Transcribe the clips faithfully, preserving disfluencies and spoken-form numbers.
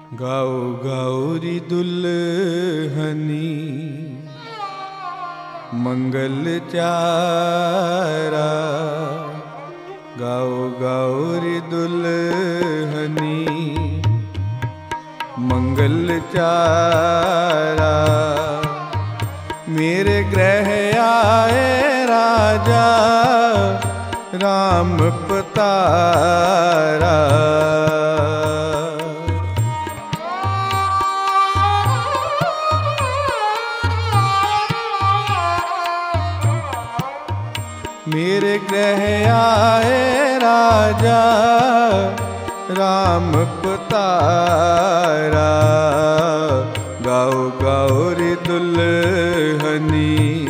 गाओ गौरी दुल्हनी मंगल चारा। गाओ गौरी दुल्हनी मंगल चारा। मेरे गृह आए राजा राम पतारा। मेरे गृह आए राजा राम पतारा। गाओ गौरी दुल्हनी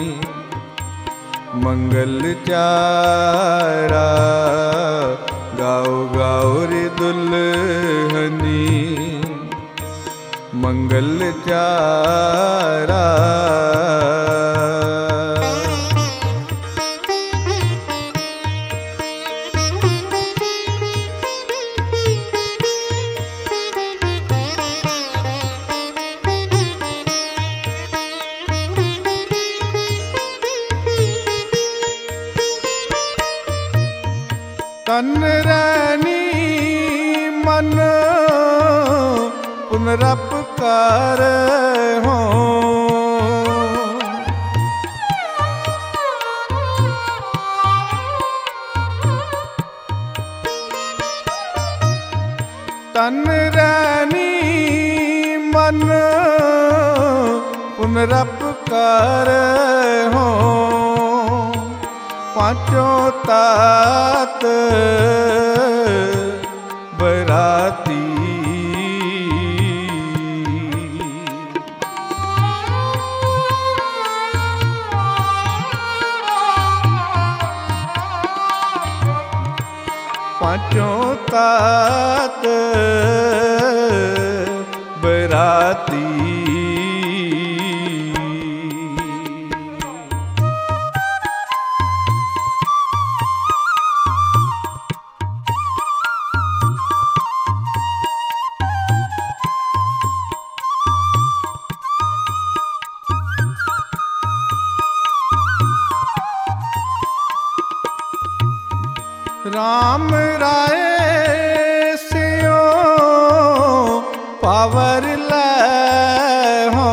मंगल चारा। गाओ गौरी दुल्हनी मंगल चारा। तन रैनी मन पुनरपकार हो। तन रैनी मन पुनरपकार हो। पांचों तात बराती पांचों तात बराती। राम राय सियो पावर ले हो।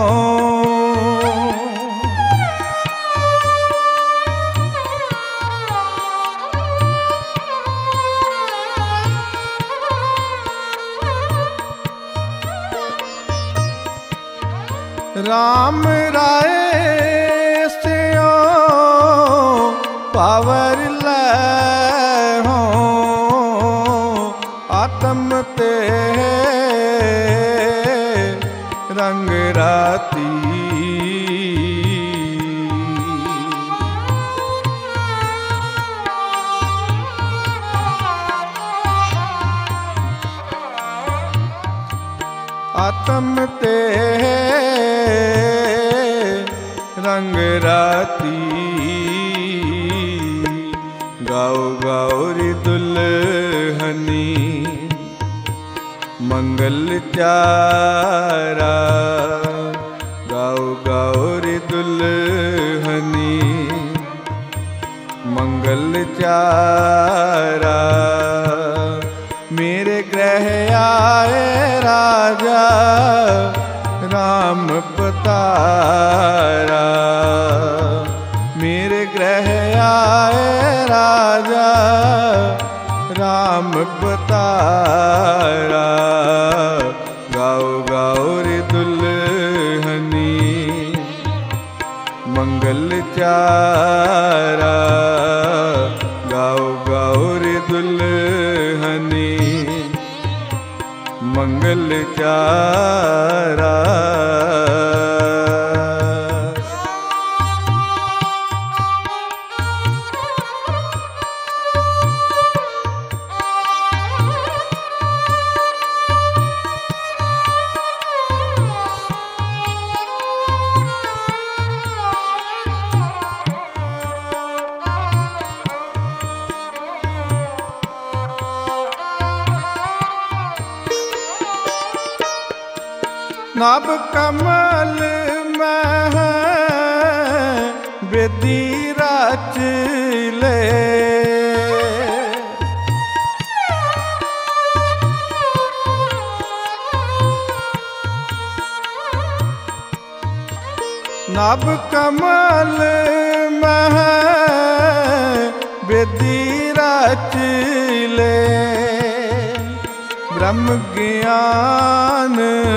राम राय सियो पावर ले आत्म ते रंग राती। आत्म ते रंग राती। गाओ गौरी दुल्हनी मंगल चारा। गाओ गौरी दुल्हनी मंगल चारा। मेरे गृह आए राजा राम पतारा। मेरे गृह आए राजा राम पतारा। गाओ गौरी दुल्हनी मंगल चारा। गाओ गौरी दुल्हनी मंगल चारा। नभ कमल मह बेदी रच ले, नभ कमल मह बेदी रच ले, ब्रह्म ज्ञान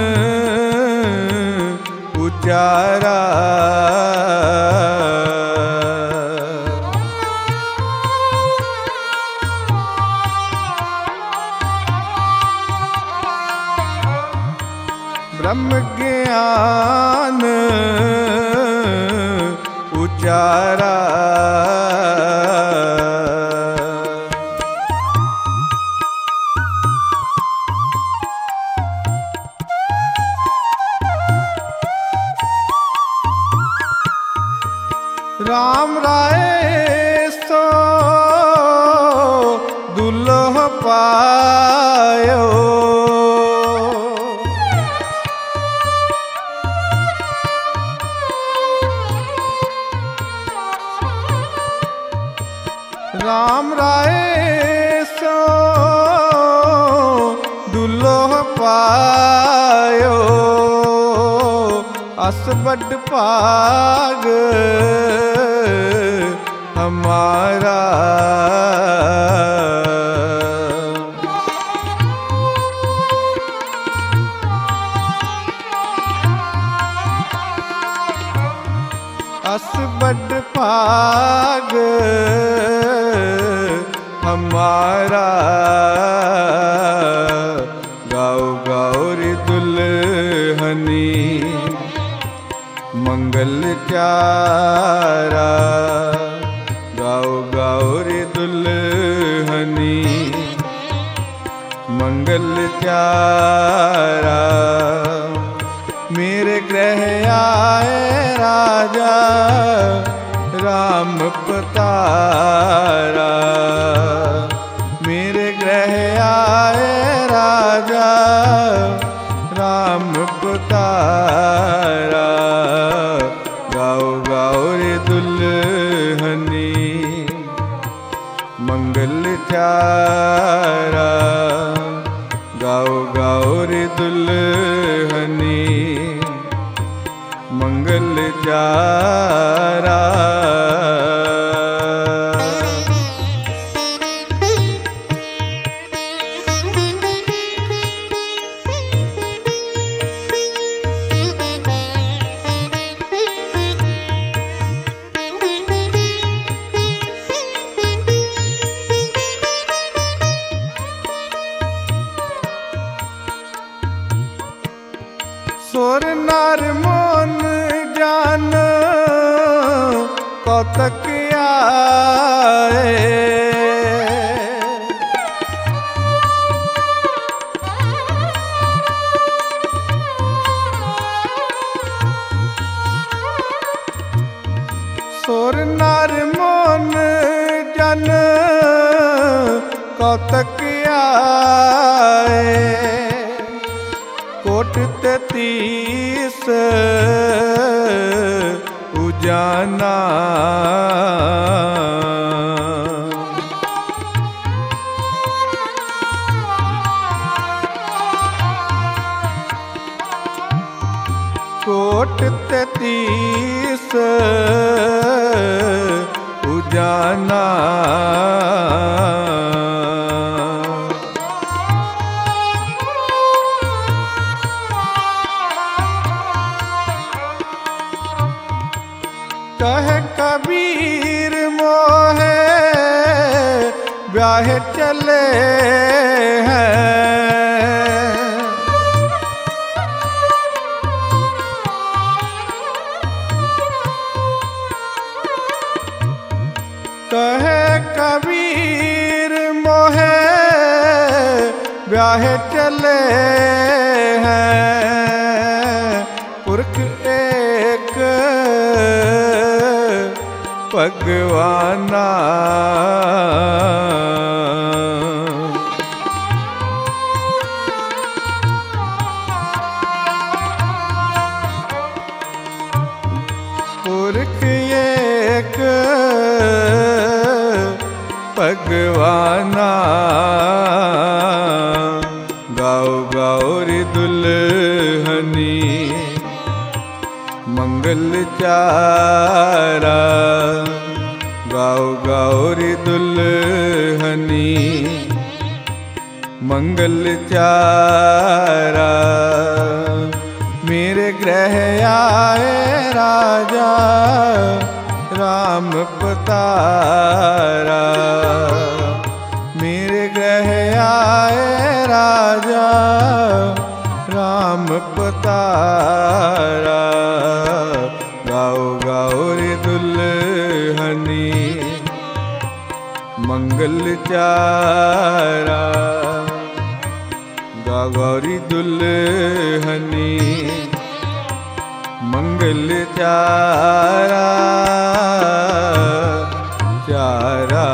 उचारा, ब्रह्म ज्ञान उचारा। राम राय सो दुल्ह पायो, राम राय सो दुल्ह पायो, अस बड़ भाग हमारा। अस बड़ भाग हमारा, गाओ गाओ रे दुल्हनी मंगल चारा, गाओ गाओ रे दुल्हनी मंगल चारा। मेरे गृह आए राजा राम पतारा, मेरे गृह आए राजा राम पतारा, गाओ गाओ रे दुल्हनी मंगल चारा, गाओ गाओ रे दुल्हनी मंगल चारा। सुर नर मन जान कौतक आए, सुर नर मन जन कौतक आए, कोट तैतीस उजाना, कोट तैतीस उजाना। कह कबीर मोहे ब्याह चले हैं, कहे कबीर मोहे ब्याह चले हैं, पुरख एक भगवाना। भगवाना। गाओ गाओ रे दुल्हनी मंगल चारा। गाओ गाओ रे दुल्हनी मंगल चारा। मेरे गृह आए राजा राम पतारा। मेरे गृह आए राजा राम पतारा। गाओ गाओ रे दुल्हनी मंगल चारा। गाओ गाओ रे दुल्हनी मंगल चारा चारा।